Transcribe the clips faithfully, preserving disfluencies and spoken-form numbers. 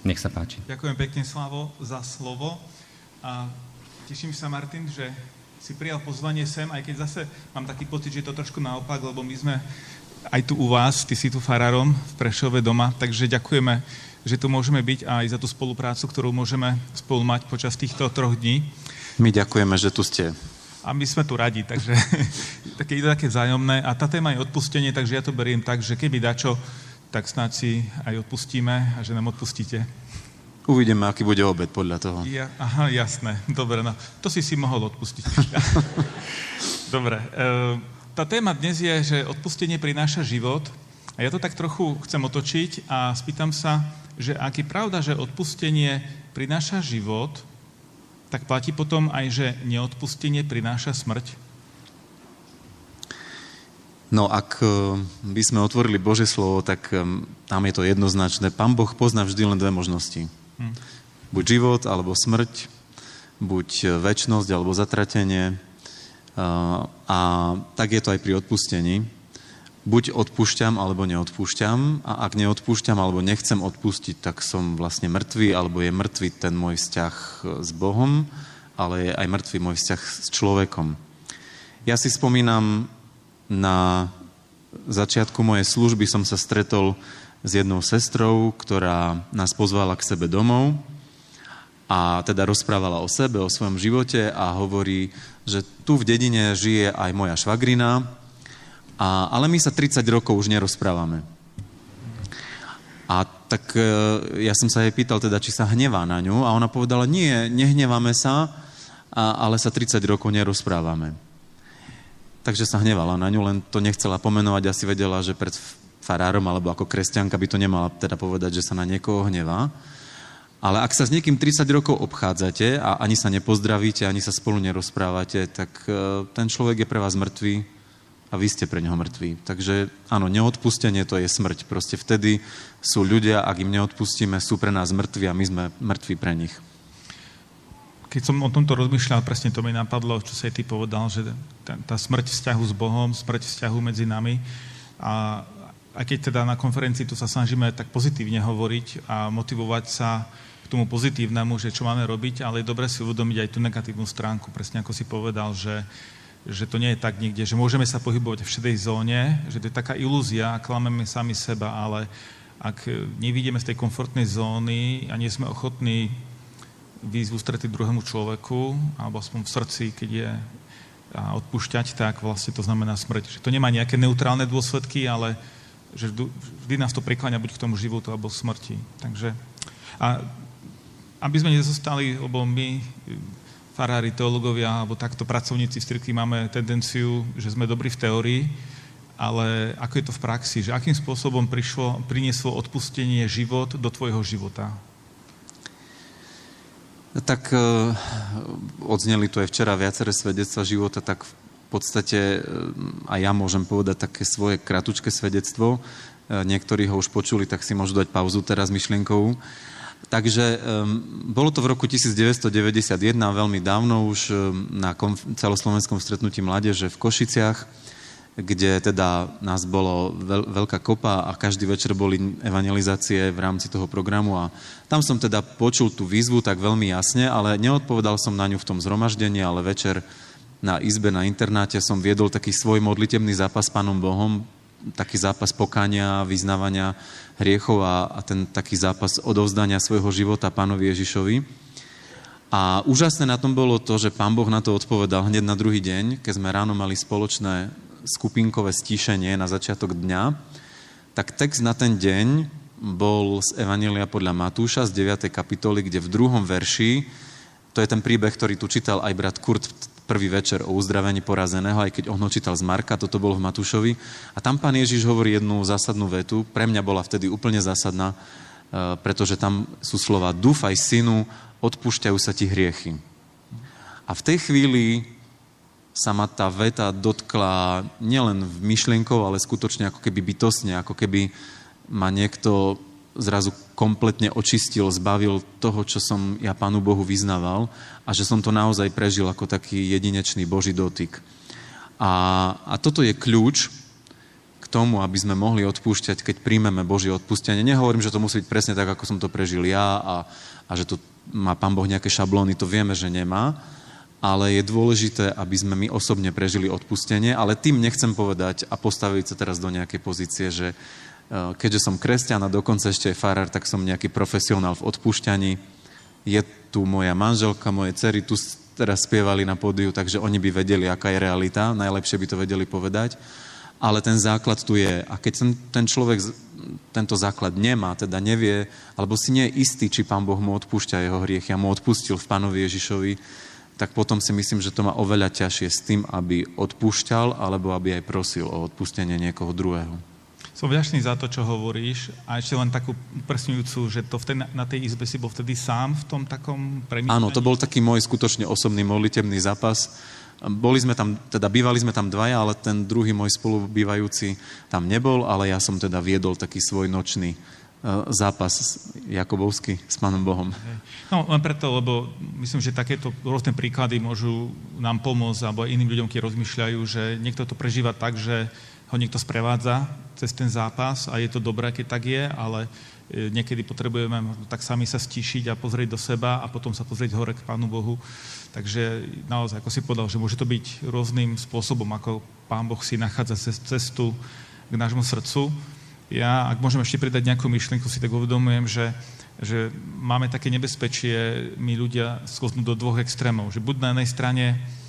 Nech sa páči. Ďakujem pekne, Slavo, za slovo. A teším sa, Martin, že si prijal pozvanie sem, aj keď zase mám taký pocit, že je to trošku naopak, lebo my sme aj tu u vás, ty si tu farárom v Prešove doma, takže ďakujeme, že tu môžeme byť aj za tú spoluprácu, ktorú môžeme spolu mať počas týchto troch dní. My ďakujeme, že tu ste. A my sme tu radi, takže také, je to také vzájomné. A tá téma je odpustenie, takže ja to beriem tak, že keby dačo, tak snáď si aj odpustíme a že nám odpustíte. Uvidíme, aký bude obed podľa toho. Ja, aha, jasné. Dobre, no. To si si mohol odpustiť. Dobre. E, tá téma dnes je, že odpustenie prináša život. A ja to tak trochu chcem otočiť a spýtam sa, že ak je pravda, že odpustenie prináša život, tak platí potom aj, že neodpustenie prináša smrť? No, ak by sme otvorili Božie slovo, tak tam je to jednoznačné. Pán Boh pozná vždy len dve možnosti. Hmm. Buď život, alebo smrť, buď večnosť, alebo zatratenie. A tak je to aj pri odpustení. Buď odpúšťam, alebo neodpúšťam. A ak neodpúšťam, alebo nechcem odpustiť, tak som vlastne mŕtvý, alebo je mŕtvý ten môj vzťah s Bohom, ale je aj mŕtvý môj vzťah s človekom. Ja si spomínam, na začiatku mojej služby som sa stretol s jednou sestrou, ktorá nás pozvala k sebe domov a teda rozprávala o sebe, o svojom živote a hovorí, že tu v dedine žije aj moja švagrina, a, ale my sa tridsať rokov už nerozprávame. A tak ja som sa jej pýtal teda, či sa hnevá na ňu a ona povedala, nie, nehneváme sa, a, ale sa tridsať rokov nerozprávame. Takže sa hnevala na ňu, len to nechcela pomenovať, asi vedela, že pred farárom alebo ako kresťanka by to nemala teda povedať, že sa na niekoho hnevá. Ale ak sa s niekým tridsať rokov obchádzate a ani sa nepozdravíte, ani sa spolu nerozprávate, tak ten človek je pre vás mŕtvý a vy ste pre neho mŕtví. Takže áno, neodpustenie to je smrť. Proste vtedy sú ľudia, ak im neodpustíme, sú pre nás mŕtvi a my sme mŕtvi pre nich. Keď som o tomto rozmýšľal, presne to mi napadlo, čo sa aj ty povedal, že tá, tá smrť vzťahu s Bohom, smrť vzťahu medzi nami. A, a keď teda na konferencii tu sa snažíme tak pozitívne hovoriť a motivovať sa k tomu pozitívnemu, že čo máme robiť, ale je dobre si uvedomiť aj tú negatívnu stránku, presne ako si povedal, že, že to nie je tak niekde, že môžeme sa pohybovať v šedej zóne, že to je taká ilúzia a klameme sami seba, ale ak nevidíme z tej komfortnej zóny a nie sme ochotní výjsť v ústrety druhému človeku, alebo aspoň v srdci, keď je a odpúšťať, tak vlastne to znamená smrť. Že to nemá nejaké neutrálne dôsledky, ale že vždy nás to prikláňa buď k tomu životu, alebo smrti. Takže, a aby sme nezostali, lebo my, farári, teológovia, alebo takto pracovníci v cirkvi máme tendenciu, že sme dobrí v teórii, ale ako je to v praxi? Že akým spôsobom prišlo, prinieslo odpustenie život do tvojho života? Tak odzneli tu aj včera viaceré svedectva života, tak v podstate aj ja môžem povedať také svoje kratučké svedectvo. Niektorí ho už počuli, tak si môžu dať pauzu teraz myšlienkovú. Takže bolo to v roku devätnásťstodeväťdesiatjeden, veľmi dávno už na celoslovenskom stretnutí mládeže v Košiciach, kde teda nás bolo veľ, veľká kopa a každý večer boli evangelizácie v rámci toho programu a tam som teda počul tú výzvu tak veľmi jasne, ale neodpovedal som na ňu v tom zhromaždení, ale večer na izbe, na internáte som viedol taký svoj modlitebný zápas s Pánom Bohom, taký zápas pokánia, vyznávania hriechov a, a ten taký zápas odovzdania svojho života Pánovi Ježišovi. A úžasné na tom bolo to, že Pán Boh na to odpovedal hneď na druhý deň, keď sme ráno mali spoločné skupinkové stíšenie na začiatok dňa, tak text na ten deň bol z Evanjelia podľa Matúša z deviatej kapitoly, kde v druhom verši, to je ten príbeh, ktorý tu čítal aj brat Kurt prvý večer o uzdravení porazeného, aj keď on ho čítal z Marka, toto bolo v Matúšovi. A tam Pán Ježiš hovorí jednu zásadnú vetu, pre mňa bola vtedy úplne zásadná, pretože tam sú slova dúfaj, synu, odpúšťajú sa ti hriechy. A v tej chvíli sa ma tá veta dotkla nielen v myšlienkov, ale skutočne ako keby bytostne, ako keby ma niekto zrazu kompletne očistil, zbavil toho, čo som ja Pánu Bohu vyznával a že som to naozaj prežil ako taký jedinečný Boží dotyk. A, a toto je kľúč k tomu, aby sme mohli odpúšťať, keď príjmeme Božie odpustenie. Nehovorím, že to musí byť presne tak, ako som to prežil ja a, a že to má Pán Boh nejaké šablóny, to vieme, že nemá, ale je dôležité, aby sme my osobne prežili odpustenie, ale tým nechcem povedať a postaviť sa teraz do nejakej pozície, že keďže som kresťan a dokonca ešte aj farár, tak som nejaký profesionál v odpúšťaní. Je tu moja manželka, moje dcery tu teraz spievali na pódiu, takže oni by vedeli, aká je realita, najlepšie by to vedeli povedať. Ale ten základ tu je. A keď ten, ten človek tento základ nemá, teda nevie, alebo si nie je istý, či Pán Boh mu odpúšťa jeho hriechy a mu odpustil v Pánovi Ježišovi, tak potom si myslím, že to má oveľa ťažšie s tým, aby odpúšťal, alebo aby aj prosil o odpustenie niekoho druhého. Som vďačný za to, čo hovoríš a ešte len takú upresňujúcu, že to vtedy, na tej izbe si bol vtedy sám v tom takom premýšľaní. Áno, to bol taký môj skutočne osobný modlitebný zápas. Boli sme tam, teda bývali sme tam dvaja, ale ten druhý môj spolubývajúci tam nebol, ale ja som teda viedol taký svoj nočný uh, zápas jakobovský s Pánom Bohom. No len preto, lebo myslím, že takéto rôzne príklady môžu nám pomôcť, alebo iným ľuďom, keď rozmýšľajú, že niekto to prežíva tak, že ho niekto sprevádza cez ten zápas a je to dobré, keď tak je, ale niekedy potrebujeme tak sami sa stíšiť a pozrieť do seba a potom sa pozrieť hore k Pánu Bohu. Takže naozaj, ako si povedal, že môže to byť rôznym spôsobom, ako Pán Boh si nachádza cestu k nášmu srdcu. Ja, ak môžem ešte pridať nejakú myšlienku, si tak uvedomujem, že, že máme také nebezpečie, my ľudia sklznú do dvoch extrémov. Že buď na jednej strane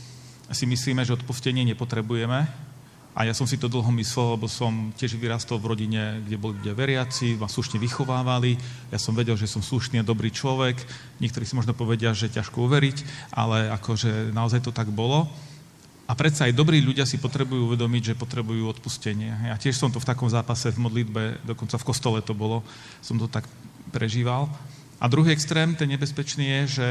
si myslíme, že odpustenie nepotrebujeme, a ja som si to dlho myslel, lebo som tiež vyrastol v rodine, kde boli ľudia veriaci, ma slušne vychovávali. Ja som vedel, že som slušný a dobrý človek. Niektorí si možno povedia, že ťažko uveriť, ale akože naozaj to tak bolo. A predsa aj dobrí ľudia si potrebujú uvedomiť, že potrebujú odpustenie. Ja tiež som to v takom zápase v modlitbe, dokonca v kostole to bolo, som to tak prežíval. A druhý extrém, ten nebezpečný je, že,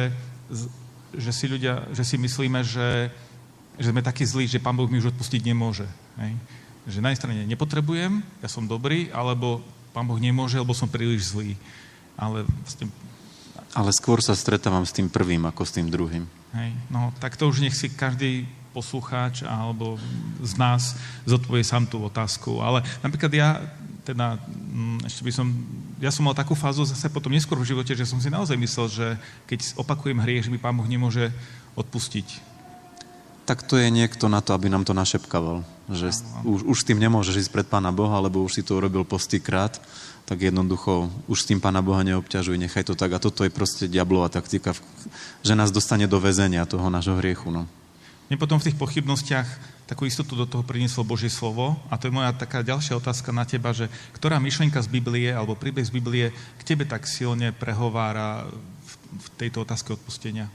že si ľudia, že si myslíme, že že sme takí zlí, že Pán Boh mi už odpustiť nemôže. Hej. Že na jednej strane nepotrebujem, ja som dobrý, alebo Pán Boh nemôže, lebo som príliš zlý. Ale, vlastne... Ale skôr sa stretávam s tým prvým, ako s tým druhým. Hej. No, tak to už nech si každý poslucháč alebo z nás zodpovie sám tú otázku. Ale napríklad ja, teda, ešte by som, ja som mal takú fázu zase potom neskôr v živote, že som si naozaj myslel, že keď opakujem hriech, že mi Pán Boh nemôže odpustiť. Tak to je niekto na to, aby nám to našepkaval. Že už, už s tým nemôžeš ísť pred Pána Boha, lebo už si to urobil po stýkrát, tak jednoducho už s tým Pána Boha neobťažuj, nechaj to tak. A toto je proste diablová taktika, že nás dostane do väzenia toho nášho hriechu. No. Mne potom v tých pochybnostiach takú istotu do toho prinieslo Božie slovo a to je moja taká ďalšia otázka na teba, že ktorá myšlienka z Biblie alebo príbeh z Biblie k tebe tak silne prehovára v, v tejto otázke odpustenia?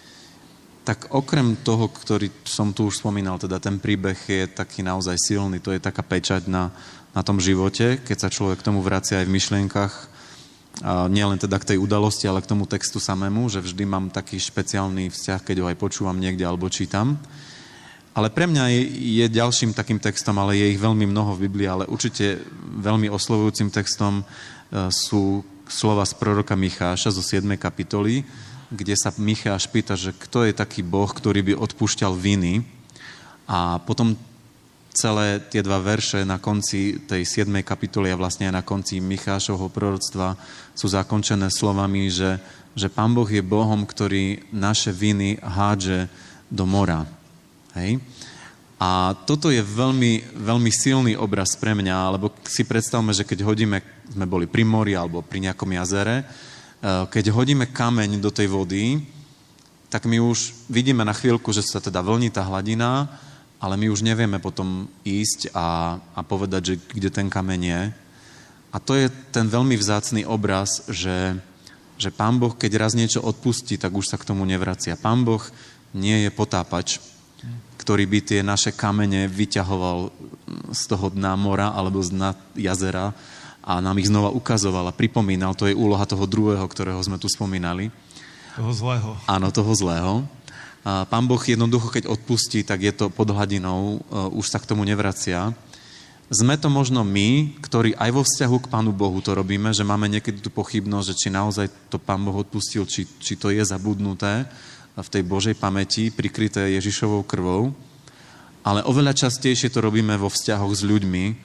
Tak okrem toho, ktorý som tu už spomínal, teda ten príbeh je taký naozaj silný, to je taká pečať na, na tom živote, keď sa človek k tomu vracia aj v myšlienkach, a nielen teda k tej udalosti, ale k tomu textu samému, že vždy mám taký špeciálny vzťah, keď ho aj počúvam niekde alebo čítam. Ale pre mňa je, je ďalším takým textom, ale je ich veľmi mnoho v Biblii, ale určite veľmi oslovujúcim textom sú slova z proroka Micháša zo siedmej kapitoly, kde sa Micháš pýta, že kto je taký Boh, ktorý by odpúšťal viny. A potom celé tie dva verše na konci tej siedmej kapitoly a vlastne aj na konci Michášovho proroctva sú zakončené slovami, že, že Pán Boh je Bohom, ktorý naše viny hádže do mora. Hej? A toto je veľmi, veľmi silný obraz pre mňa, lebo si predstavme, že keď hodíme, sme boli pri mori alebo pri nejakom jazere, keď hodíme kameň do tej vody, tak my už vidíme na chvíľku, že sa teda vlní tá hladina, ale my už nevieme potom ísť a, a povedať, že kde ten kameň je. A to je ten veľmi vzácny obraz, že, že Pán Boh, keď raz niečo odpustí, tak už sa k tomu nevracia. Pán Boh nie je potápač, ktorý by tie naše kamene vyťahoval z toho dna mora alebo z dna jazera, a nám ich znova ukazoval a pripomínal. To je úloha toho druhého, ktorého sme tu spomínali. Toho zlého. Áno, toho zlého. A Pán Boh jednoducho, keď odpustí, tak je to pod hladinou, už sa k tomu nevracia. Sme to možno my, ktorí aj vo vzťahu k Pánu Bohu to robíme, že máme niekedy tú pochybnosť, že či naozaj to Pán Boh odpustil, či, či to je zabudnuté v tej Božej pamäti, prikryté Ježišovou krvou. Ale oveľa častejšie to robíme vo vzťahoch s ľuďmi,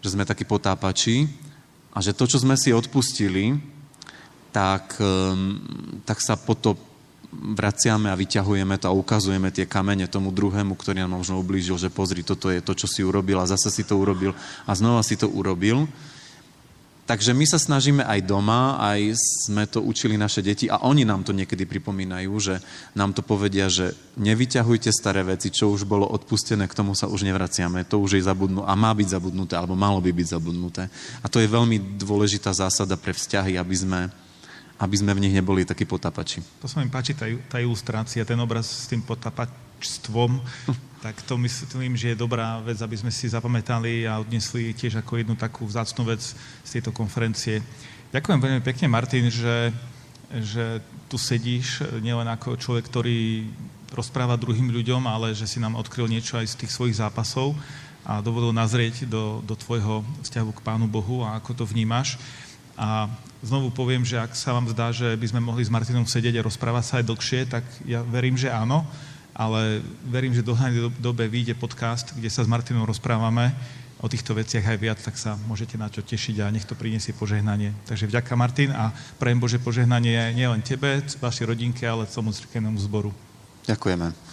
že sme takí potápači a že to, čo sme si odpustili, tak, tak sa potom vraciame a vyťahujeme to a ukazujeme tie kamene tomu druhému, ktorý nám možno ublížil, že pozri, toto je to, čo si urobil a zase si to urobil a znova si to urobil. Takže my sa snažíme aj doma, aj sme to učili naše deti a oni nám to niekedy pripomínajú, že nám to povedia, že nevyťahujte staré veci, čo už bolo odpustené, k tomu sa už nevraciame, to už je zabudnuté a má byť zabudnuté, alebo malo by byť zabudnuté. A to je veľmi dôležitá zásada pre vzťahy, aby sme aby sme v nich neboli takí potápači. To sa mi páči, tá, tá ilustrácia, ten obraz s tým potápačstvom, tak to myslím, že je dobrá vec, aby sme si zapamätali a odnesli tiež ako jednu takú vzácnu vec z tejto konferencie. Ďakujem veľmi pekne, Martin, že, že tu sedíš nielen ako človek, ktorý rozpráva druhým ľuďom, ale že si nám odkryl niečo aj z tých svojich zápasov a dovolil nazrieť do, do tvojho vzťahu k Pánu Bohu a ako to vnímaš. A znovu poviem, že ak sa vám zdá, že by sme mohli s Martinom sedieť a rozprávať sa aj dlhšie, tak ja verím, že áno, ale verím, že do hľadnej dobe vyjde podcast, kde sa s Martinom rozprávame o týchto veciach aj viac, tak sa môžete na čo tešiť a nech to prinesie požehnanie. Takže vďaka, Martin, a prajem Bože požehnanie nielen tebe, vašej rodinke, ale celému cirkevnému zboru. Ďakujeme.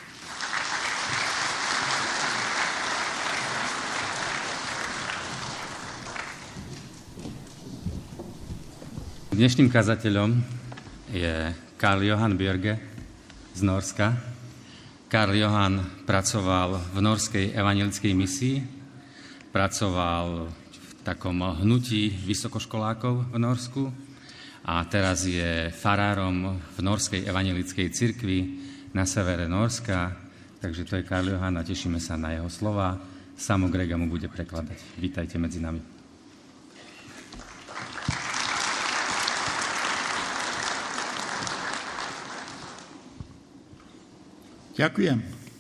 Dnešným kazateľom je Karl Johan Björge z Norska. Karl Johan pracoval v norskej evanjelickej misii, pracoval v takom hnutí vysokoškolákov v Norsku a teraz je farárom v norskej evanjelickej cirkvi na severe Norska. Takže to je Karl Johan a tešíme sa na jeho slova. Samo Grega mu bude prekladať. Vítajte medzi nami. Ďakujem.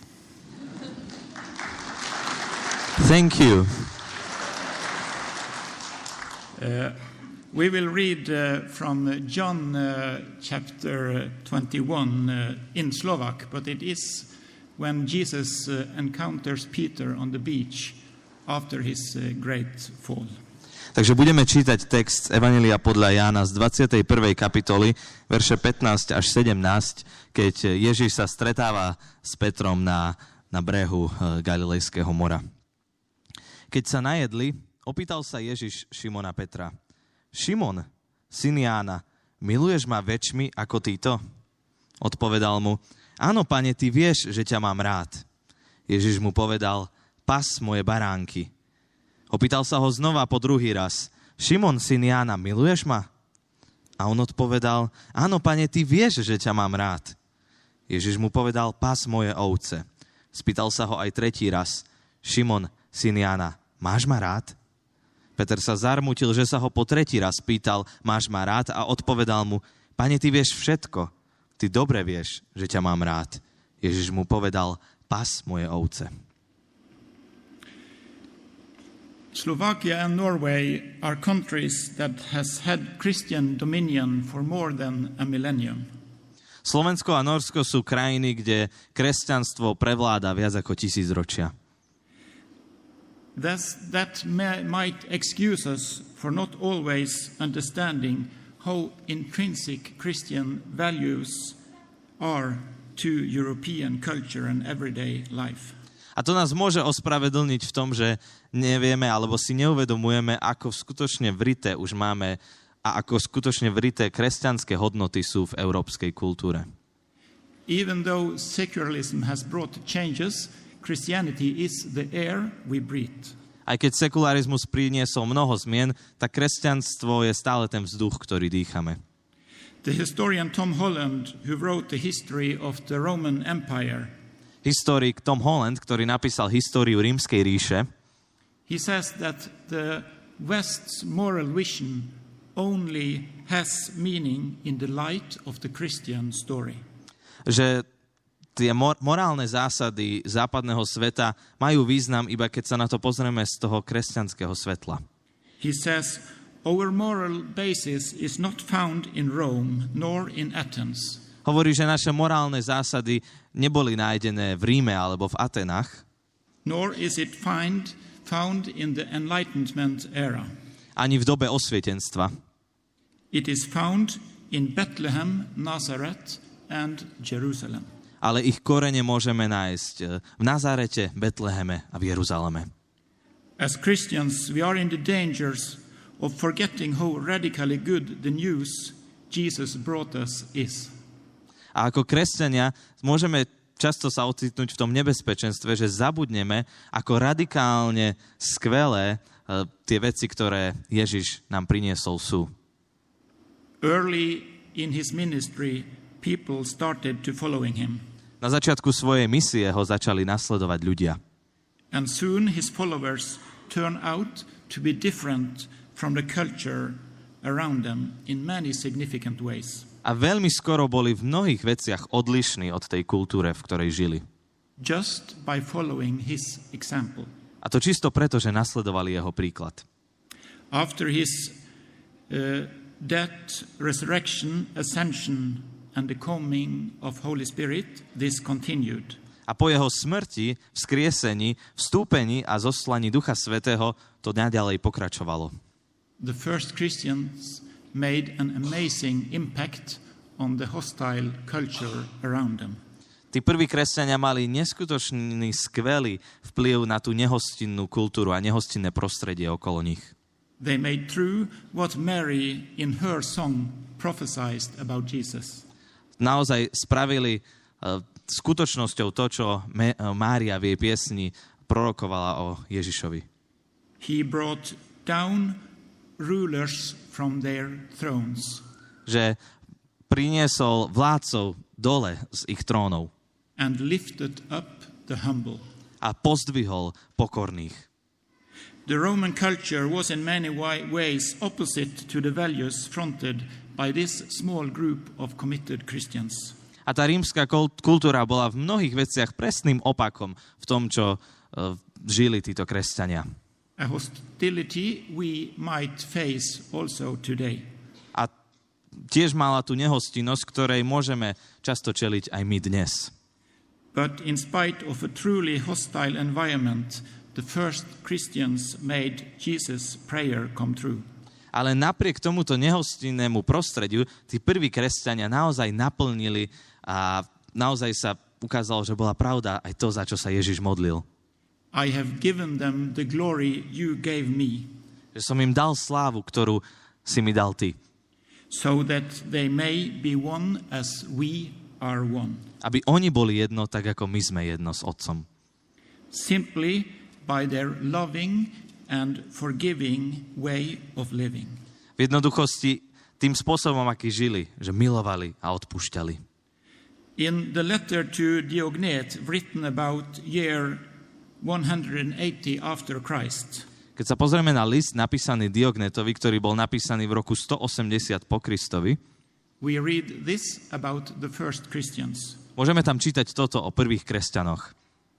Thank you. Uh, we will read uh, from John uh, chapter twenty-one uh, in Slovak, but it is when Jesus uh, encounters Peter on the beach after his uh, great fall. Takže budeme čítať text z Evanjelia podľa Jána z dvadsiatej prvej kapitoly, verše pätnásť až sedemnásť, keď Ježiš sa stretáva s Petrom na, na brehu Galilejského mora. Keď sa najedli, opýtal sa Ježiš Šimona Petra: Šimon, syn Jána, miluješ ma väčšmi ako títo? Odpovedal mu: Áno, Pane, ty vieš, že ťa mám rád. Ježiš mu povedal: Pas moje baránky. Opýtal sa ho znova po druhý raz: Šimon, syn Jána, miluješ ma? A on odpovedal: Áno, Pane, ty vieš, že ťa mám rád. Ježiš mu povedal: Pás moje ovce. Spýtal sa ho aj tretí raz: Šimon, syn Jána, máš ma rád? Peter sa zarmutil, že sa ho po tretí raz pýtal: Máš ma rád? A odpovedal mu: Pane, ty vieš všetko. Ty dobre vieš, že ťa mám rád. Ježiš mu povedal: Pás moje ovce. Slovakia and Norway are countries that has had Christian dominion for more than a millennium. Slovensko a Norsko sú krajiny, kde kresťanstvo prevláda viac ako tisíc ročia. Thus, that may, might excuse us for not always understanding how intrinsic Christian values are to European culture and everyday life. A to nás môže ospravedlniť v tom, že nevieme alebo si neuvedomujeme, ako skutočne vrité už máme a ako skutočne vrité kresťanské hodnoty sú v európskej kultúre. Even though secularism has brought changes, Christianity is the air we breathe. Aj keď sekularizmus priniesol mnoho zmien, tak kresťanstvo je stále ten vzduch, ktorý dýchame. The historian Tom Holland, who wrote the history of the Roman Empire, Historik Tom Holland, ktorý napísal históriu Rímskej ríše, he says that the West's moral vision only has meaning in the light of the Christian story. Že tie mor- morálne zásady západného sveta majú význam, iba keď sa na to pozrieme z toho kresťanského svetla. He says, our moral basis is not found in Rome nor in Athens. Hovorí, že naše morálne zásady neboli nájdené v Ríme alebo v Atenách. Nor is it find found in the Enlightenment era. Ani v dobe osvietenstva. It is found in Bethlehem, Nazareth and Jerusalem. Ale ich korene môžeme nájsť v Nazarete, Betleheme a v Jeruzaleme. As Christians, we are in the dangers of forgetting how radically good the news Jesus brought us is. A ako kresťania môžeme často sa ocitnúť v tom nebezpečenstve, že zabudneme, ako radikálne skvelé uh, tie veci, ktoré Ježiš nám priniesol, sú. Early in his ministry, people started to following him. Na začiatku svojej misie ho začali nasledovať ľudia. And soon his followers turned out to be different from the culture around them in many significant ways. A veľmi skoro boli v mnohých veciach odlišní od tej kultúre, v ktorej žili. Just by following his example. A to čisto preto, že nasledovali jeho príklad. After his uh, death, resurrection, ascension and the coming of Holy Spirit, this continued. A po jeho smrti, vzkriesení, vstúpení a zoslaní Ducha Svätého to naďalej pokračovalo. The first Christians made an amazing impact on the hostile culture around them. Tí prví kresťania mali neskutočný, skvelý vplyv na tú nehostinnú kultúru a nehostinné prostredie okolo nich. They made true what Mary in her song prophesied about Jesus. Naozaj spravili uh, skutočnosťou to, čo Me- uh, Mária v jej piesni prorokovala o Ježišovi. He brought down rulers from their thrones. Že priniesol vládcov dole z ich trónov. And lifted up the humble. A pozdvihol pokorných. The Roman culture was in many ways opposite to the values fronted by this small group of committed Christians. A tá rímska kultúra bola v mnohých veciach presným opakom v tom, čo uh, žili títo kresťania. A hostility we might face also today. A tiež mala tú nehostinnosť, ktorej môžeme často čeliť aj my dnes. But in spite of a truly hostile environment, the first Christians made Jesus' prayer come true. Ale napriek tomuto nehostinnému prostrediu, tí prví kresťania naozaj naplnili a naozaj sa ukázalo, že bola pravda aj to, za čo sa Ježiš modlil. I have given them the glory you gave me. Že som im dal slávu, ktorú si mi dal ty. So that they may be one as we are one. Aby oni boli jedno, tak ako my sme jedno s Otcom. Simply by their loving and forgiving way of living. V jednoduchosti tým spôsobom, aký žili, že milovali a odpúšťali. In the letter to Diognet, written about year one hundred eighty after Christ, keď sa pozrieme na list napísaný Diognetovi, ktorý bol napísaný v roku sto osemdesiat po Kristovi, we read this about the first Christians. Môžeme tam čítať toto o prvých kresťanoch.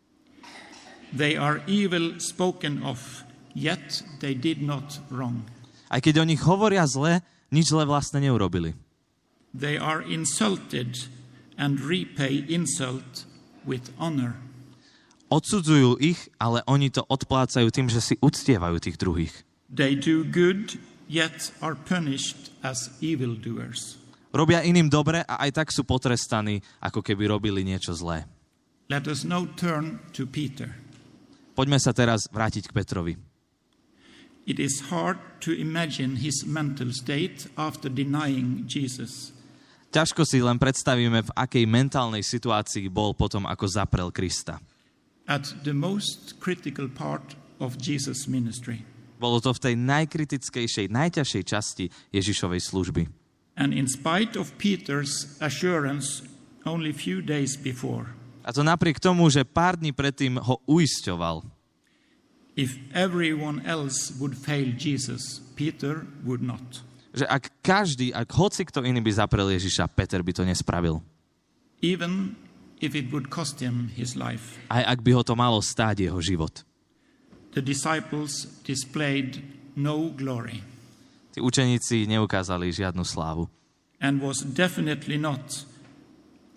They are evil spoken of, yet they did not wrong. Aj keď o nich hovoria zle, nič zle vlastne neurobili. They are insulted and repay insult with honor. Odsudzujú ich, ale oni to odplácajú tým, že si uctievajú tých druhých. They do good, yet are punished as evildoers. Robia iným dobre a aj tak sú potrestaní, ako keby robili niečo zlé. Let us now turn to Peter. Poďme sa teraz vrátiť k Petrovi. It is hard to imagine his mental state after denying Jesus. Ťažko si len predstavíme, v akej mentálnej situácii bol potom, ako zaprel Krista. At the most critical part of Jesus' ministry. Bolo to v tej najkritickejšej, najťažšej časti Ježišovej služby. And in spite of Peter's assurance only few days before. A to napriek tomu, že pár dní predtým ho uisťoval. If everyone else would fail Jesus, Peter would not. Že ak každý, ak hoci kto iný by zaprel Ježiša, Peter by to nespravil. Even if it would cost him his life. Aj ak by ho to malo stáť jeho život. The disciples displayed no glory. Tí učeníci neukázali žiadnu slávu. And was definitely not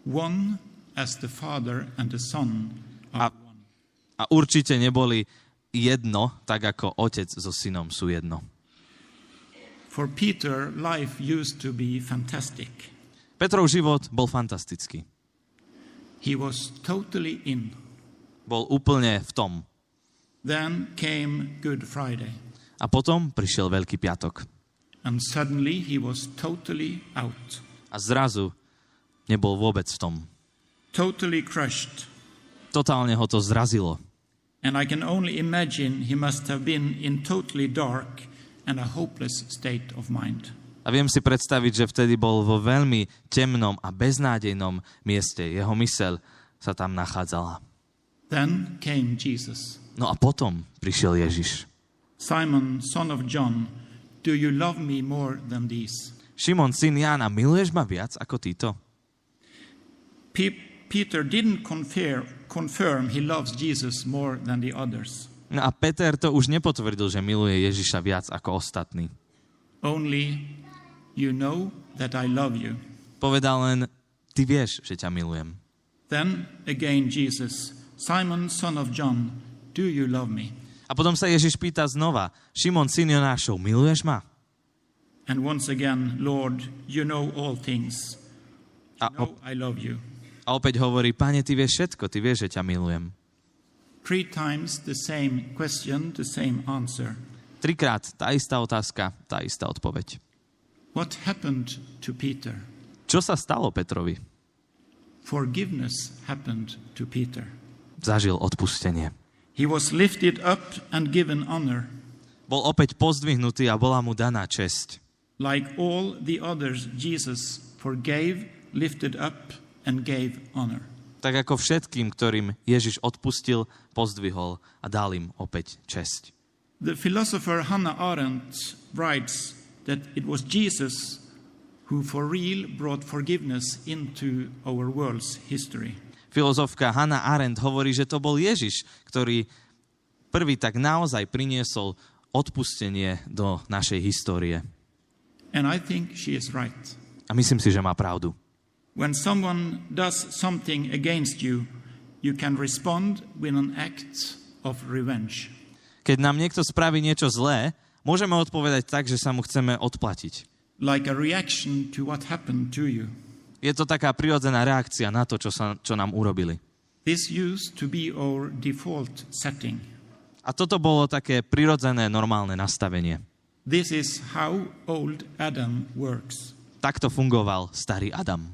one as the Father and the Son are one. A určite neboli jedno, tak ako otec so synom sú jedno. For Peter, life used to be fantastic. Petrov život bol fantastický. He was totally in. Bol úplne v tom. Then came Good Friday. A potom prišiel Veľký piatok. And suddenly he was totally out. A zrazu nebol vôbec v tom. Totally crushed. Totálne ho to zrazilo. And I can only imagine he must have been in totally dark and a hopeless state of mind. A viem si predstaviť, že vtedy bol vo veľmi temnom a beznádejnom mieste. Jeho myseľ sa tam nachádzala. Then came Jesus. No a potom prišiel Ježiš. Simon, son of John, do you love me more than these? Šimon, syn Jána, miluješ ma viac ako títo? Pe- Peter didn't confer- confirm he loves Jesus more than the others. No a Peter to už nepotvrdil, že miluje Ježiša viac ako ostatní. Only you know that I love you. Povedal len, ty vieš, že ťa milujem. Then again Jesus, Simon, son of John, do you love me? A potom sa Ježiš pýta znova, Šimon, syn Jonášov, miluješ ma? And once again, Lord, you know all things. A, You know I love you. a opäť hovorí, Pane, ty vieš všetko, ty vieš, že ťa milujem. Three times the same question, the same answer. Trikrát tá istá otázka, tá istá odpoveď. What happened to Peter? Čo sa stalo Petrovi? Forgiveness happened to Peter. Zažil odpustenie. He was lifted up and given honor. Bol opäť pozdvihnutý a bola mu daná česť. Like all the others, Jesus forgave, lifted up, and gave honor. Tak ako všetkým, ktorým Ježiš odpustil, pozdvihol a dal im opäť česť. The philosopher Hannah Arendt writes that it was Jesus who for real brought forgiveness into our world's history. Filozofka Hannah Arendt hovorí, že to bol Ježiš, ktorý prvý tak naozaj priniesol odpustenie do našej histórie. And I think she is right. A myslím si, že má pravdu. When someone does something against you, you can respond with an act of revenge. Keď nám niekto spraví niečo zlé, môžeme odpovedať tak, že sa mu chceme odplatiť. Like a reaction to what happened to you. Je to taká prirodzená reakcia na to, čo, sa, čo nám urobili. This used to be our default setting. A toto bolo také prirodzené, normálne nastavenie. This is how old Adam works. Takto fungoval starý Adam.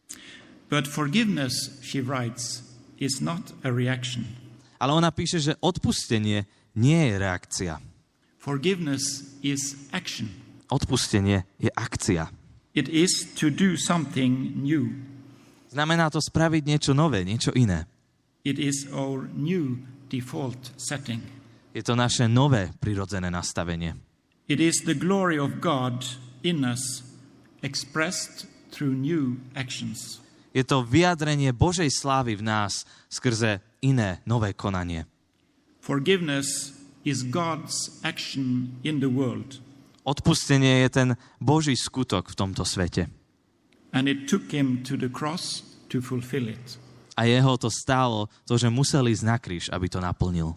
But forgiveness, she writes, is not a reaction. Ale ona píše, že odpustenie nie je reakcia. Forgiveness is action. Odpustenie je akcia. It is to do something new. Znamená to spraviť niečo nové, niečo iné. It is our new default setting. Je to naše nové prirodzené nastavenie. It is the glory of God in us expressed through new actions. Je to vyjadrenie Božej slávy v nás skrze iné, nové konanie. Forgiveness is God's action in the world. Odpustenie je ten Boží skutok v tomto svete. And it took him to the cross to fulfill it. A jeho to stálo to, že musel ísť na kríž, aby to naplnil.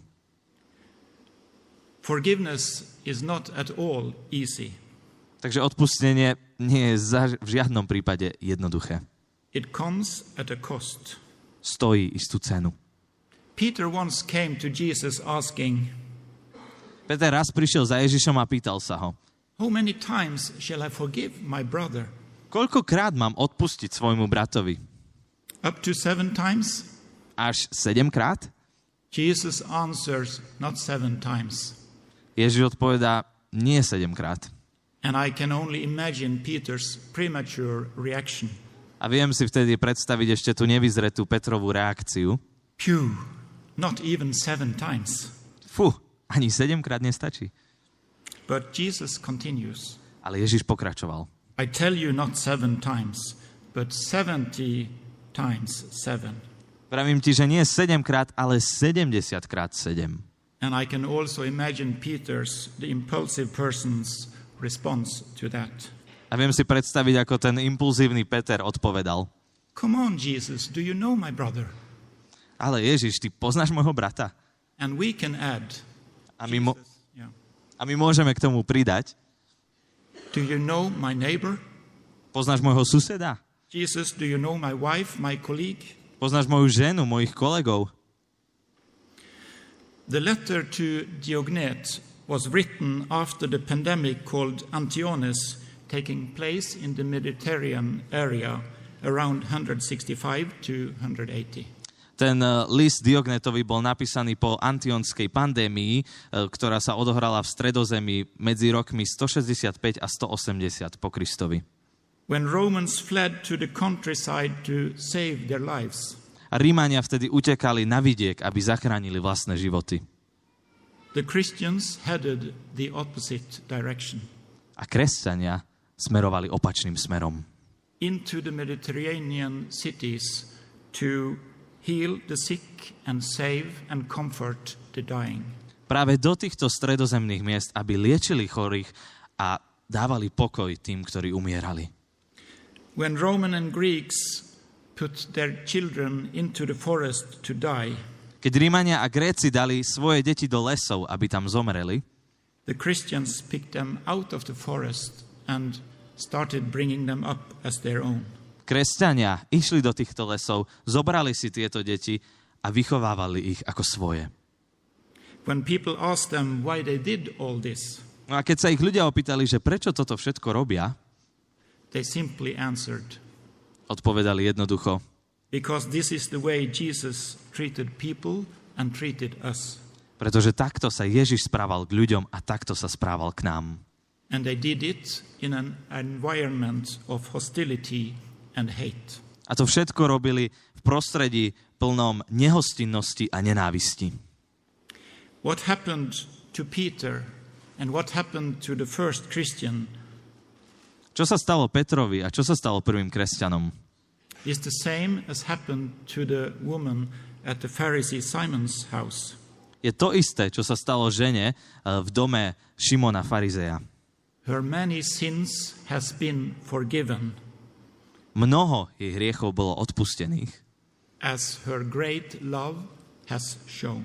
Forgiveness is not at all easy. Takže odpustenie nie je za, v žiadnom prípade jednoduché. It comes at a cost. Stojí istú cenu. Peter once came to Jesus asking, Peter raz prišiel za Ježišom a pýtal sa ho, how many times shall I forgive my brother? koľkokrát mám odpustiť svojmu bratovi? Up to seven times? Až sedemkrát? Jesus answers, not seven times. Ježiš odpovedá, nie sedemkrát. And I can only imagine Peter's premature reaction. A viem si vtedy predstaviť ešte tú nevyzretú Petrovú reakciu. Phew, not even seven times. Fú, ani sedemkrát nestačí. But Jesus continues. Ale Ježiš pokračoval. I tell you not seven times, but seventy times seven. Pravím ti, že nie sedemkrát, ale sedemdesiatkrát sedem. And I can also imagine Peter's, the impulsive person's response to that. A viem si predstaviť, ako ten impulzívny Peter odpovedal. Come on, Jesus, do you know my brother? Ale Ježiš, ty poznáš môjho brata? And we can add, A my, mo- Jesus, yeah. a my môžeme k tomu pridať. Do you know my neighbor? Poznáš môjho suseda? Jesus, do you know my wife, my colleague? Poznáš moju ženu, mojich kolegov? The letter to Diognet was written after the pandemic called Antiones, taking place in the Mediterranean area around one sixty-five to one eighty. Ten list Diognetovi bol napísaný po antionskej pandémii, ktorá sa odohrala v Stredozemí medzi rokmi stošesťdesiatpäť a stoosemdesiat po Kristovi. When Romans fled to the countryside to save their lives, A Rímania vtedy utekali na vidiek, aby zachránili vlastné životy. the Christians headed the opposite direction, A kresťania smerovali opačným smerom. into the Mediterranean cities to heal the sick and save and comfort the dying. Práve do týchto stredozemných miest, aby liečili chorých a dávali pokoj tým, ktorí umierali. When Roman and Greeks put their children into the forest to die, Keď Rímania a Gréci dali svoje deti do lesov, aby tam zomreli, the Christians picked them out of the forest and started bringing them up as their own. kresťania išli do týchto lesov, zobrali si tieto deti a vychovávali ich ako svoje. When people asked them why they did all this, No a keď sa ich ľudia opýtali, že prečo toto všetko robia, they simply answered, odpovedali jednoducho, because this is the way Jesus treated people and treated us. pretože takto sa Ježiš správal k ľuďom a takto sa správal k nám. And they did it in an environment of hostility and hate. A to všetko robili v prostredí plnom nehostinnosti a nenávisti. What happened to Peter and what happened to the first Christian Čo sa stalo Petrovi a čo sa stalo prvým kresťanom? is the same as happened to the woman at the Pharisee Simon's house. Je to isté, čo sa stalo žene v dome Šimona farizeja. Her many sins has been forgiven Mnoho jej hriechov bolo odpustených as her great love has shown.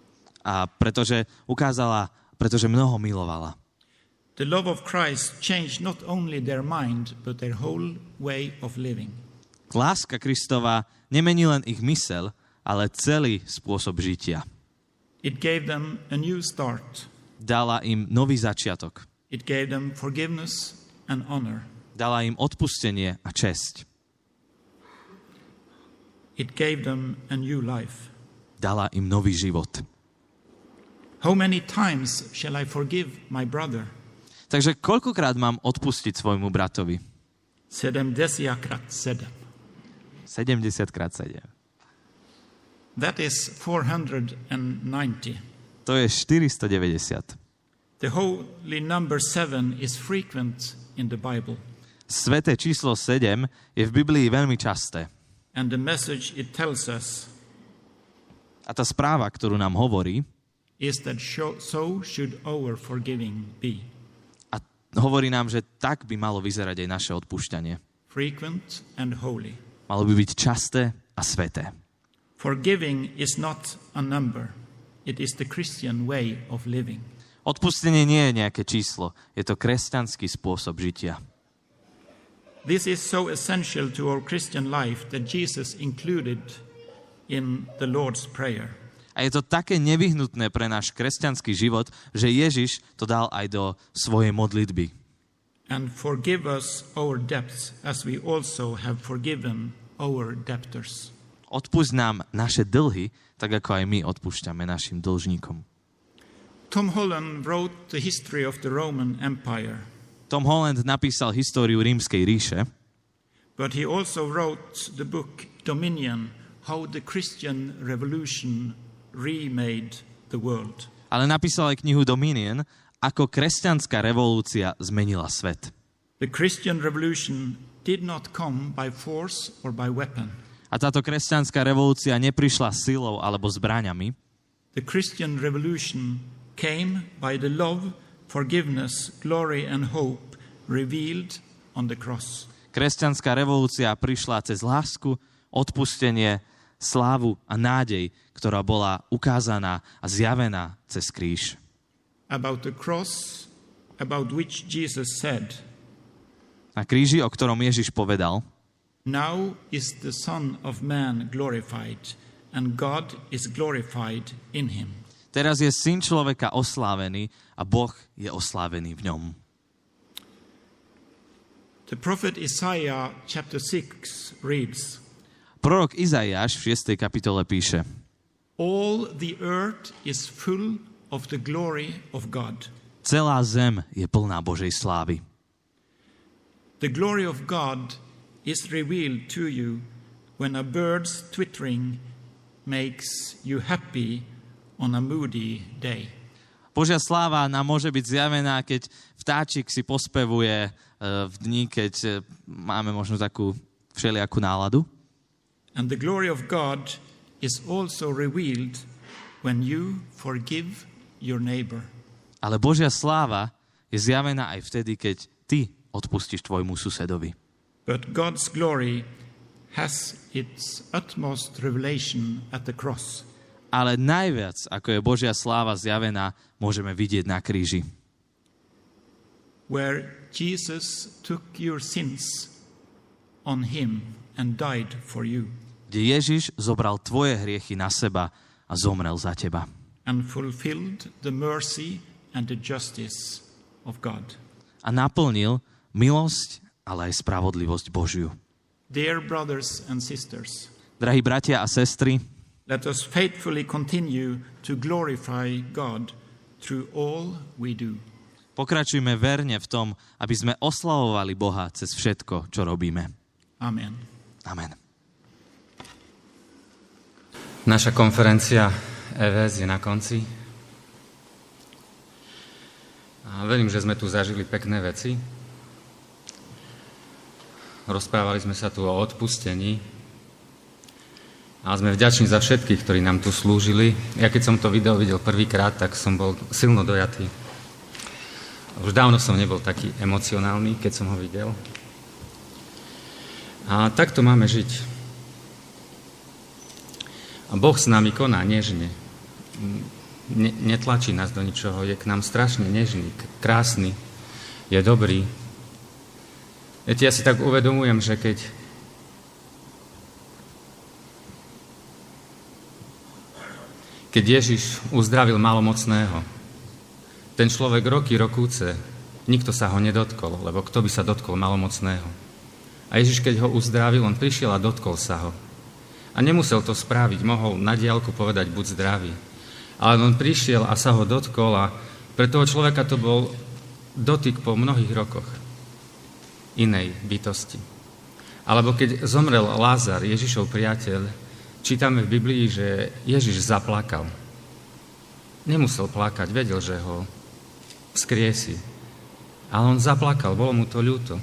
a pretože ukázala, pretože mnoho milovala. The love of Christ changed not only their mind but their whole way of living. Láska Kristova nemení len ich mysel, ale celý spôsob žitia. It gave them a new start. Dala im nový začiatok. It gave them forgiveness and honor. Dala im odpustenie a česť. It gave them a new life. Dala im nový život. How many times shall I forgive my brother? Takže koľkokrát mám odpustiť svojmu bratovi? sedemdesiatkrát sedem. sedemdesiatkrát sedem. That is four hundred ninety. To je štyristodeväťdesiat. The holy number seven is frequent in the Bible. Sveté číslo sedem je v Biblii veľmi časté. And the message it tells us A tá správa, ktorú nám hovorí, is that so should our forgiving be. a hovorí nám, že tak by malo vyzerať aj naše odpúšťanie. Frequent and holy. Malo by byť časté a sveté. Forgiving is not a number. It is the Christian way of living. Odpustenie nie je nejaké číslo, je to kresťanský spôsob žitia. This is so essential to our Christian life that Jesus included in the Lord's Prayer. A je to také nevyhnutné pre náš kresťanský život, že Ježiš to dal aj do svojej modlitby. And forgive us our debts as we also have forgiven our debtors. Odpusť nám naše dlhy, tak ako aj my odpúšťame našim dlžníkom. Tom Holland wrote the history of the Roman Empire, Tom Holland napísal históriu Rímskej ríše, but he also wrote the book Dominion, how the Christian revolution remade the world. ale napísal aj knihu Dominion, ako kresťanská revolúcia zmenila svet. The Christian revolution did not come by force or by weapon. A táto kresťanská revolúcia neprišla silou alebo zbraňami. The Christian revolution came by the love, forgiveness, glory and hope revealed on the cross. Kresťanská revolúcia prišla cez lásku, odpustenie, slávu a nádej, ktorá bola ukázaná a zjavená cez kríž. about the cross about which Jesus said, Na kríži, o ktorom Ježiš povedal, now is the Son of Man glorified, and God is glorified in him. teraz je Syn človeka oslávený a Boh je oslávený v ňom. The prophet Isaiah chapter six reads, Prorok Izaiáš v šiestej kapitole píše, all the earth is full of the glory of God. celá zem je plná Božej slávy. The glory of God is revealed to you when a bird's twittering makes you happy on a moody day. Božia sláva nám môže byť zjavená, keď vtáčik si pospevuje v dni, keď máme možno takú všelijakú náladu. And the glory of God is also revealed when you forgive your neighbor. Ale Božia sláva je zjavená aj vtedy, keď ty odpustíš tvojmu susedovi. But God's glory has its utmost revelation at the cross. Ale najviac, ako je Božia sláva zjavená, môžeme vidieť na kríži. Where Jesus took your sins on him and died for you. Kde Ježiš zobral tvoje hriechy na seba a zomrel za teba. And fulfilled the mercy and the justice of God. A naplnil milosť, ale aj spravodlivosť Božiu. Dear brothers and sisters, Drahí bratia a sestry, let us faithfully continue to glorify God through all we do. pokračujme verne v tom, aby sme oslavovali Boha cez všetko, čo robíme. Amen. Amen. Naša konferencia é vé es je na konci. A verím, že sme tu zažili pekné veci. Rozprávali sme sa tu o odpustení. A sme vďační za všetkých, ktorí nám tu slúžili. Ja keď som to video videl prvýkrát, tak som bol silno dojatý. Už dávno som nebol taký emocionálny, keď som ho videl. A takto máme žiť. A Boh s nami koná nežne. Ne, netlačí nás do ničoho. Je k nám strašne nežný, krásny, je dobrý. Viete, ja si tak uvedomujem, že keď keď Ježiš uzdravil malomocného, ten človek roky, rokúce, nikto sa ho nedotkol, lebo kto by sa dotkol malomocného. A Ježiš, keď ho uzdravil, on prišiel a dotkol sa ho. A nemusel to spraviť, mohol na diaľku povedať, buď zdravý. Ale on prišiel a sa ho dotkol a pre toho človeka to bol dotyk po mnohých rokoch inej bytosti. Alebo keď zomrel Lázar, Ježišov priateľ, čítame v Biblii, že Ježiš zaplakal. Nemusel plakať, vedel, že ho vzkriesi. Ale on zaplakal, bolo mu to ľúto.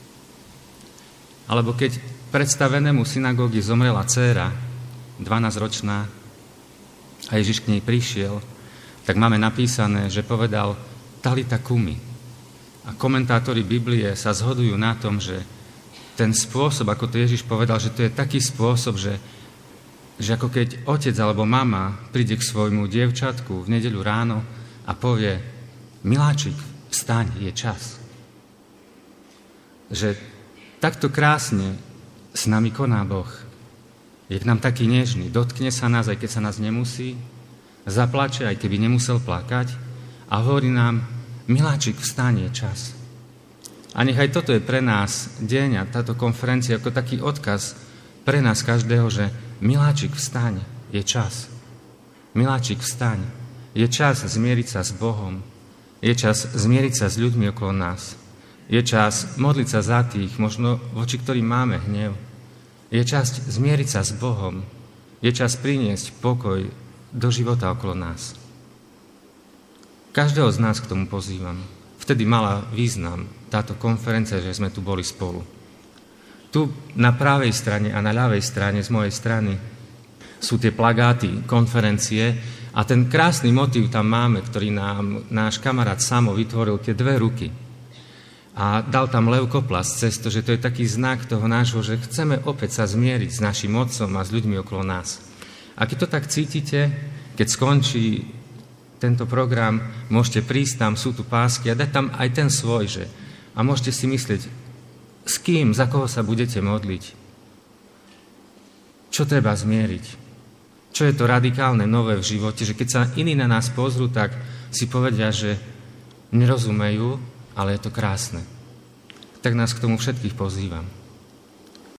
Alebo keď predstavenému synagógy zomrela dcéra, dvanásťročná, a Ježiš k nej prišiel, tak máme napísané, že povedal Talita kumi. A komentátori Biblie sa zhodujú na tom, že ten spôsob, ako to Ježiš povedal, že to je taký spôsob, že, že ako keď otec alebo mama príde k svojmu dievčatku v nedeľu ráno a povie, miláčik, vstaň, je čas. Že takto krásne s nami koná Boh. Je k nám taký nežný, dotkne sa nás, aj keď sa nás nemusí, zaplače, aj keby nemusel plakať a hovorí nám, miláčik, vstaň, je čas. A nechaj toto je pre nás deň a táto konferencia ako taký odkaz pre nás každého, že miláčik, vstaň, je čas. Miláčik, vstaň, je čas zmieriť sa s Bohom, je čas zmieriť sa s ľuďmi okolo nás, je čas modliť sa za tých, možno voči ktorým máme hnev, je čas zmieriť sa s Bohom, je čas priniesť pokoj do života okolo nás. Každého z nás k tomu pozývam. Vtedy mala význam táto konferencia, že sme tu boli spolu. Tu na pravej strane a na ľavej strane, z mojej strany, sú tie plagáty konferencie a ten krásny motív tam máme, ktorý nám náš kamarát Samo vytvoril, tie dve ruky. A dal tam leukoplast cez to, že to je taký znak toho nášho, že chceme opäť sa zmieriť s našim otcom a s ľuďmi okolo nás. A keď to tak cítite, keď skončí tento program, môžete prísť tam, sú tu pásky a dať tam aj ten svoj, že a môžete si myslieť, s kým, za koho sa budete modliť, čo treba zmieriť, čo je to radikálne nové v živote, že keď sa iní na nás pozrú, tak si povedia, že nerozumejú, ale je to krásne. Tak nás k tomu všetkých pozývam.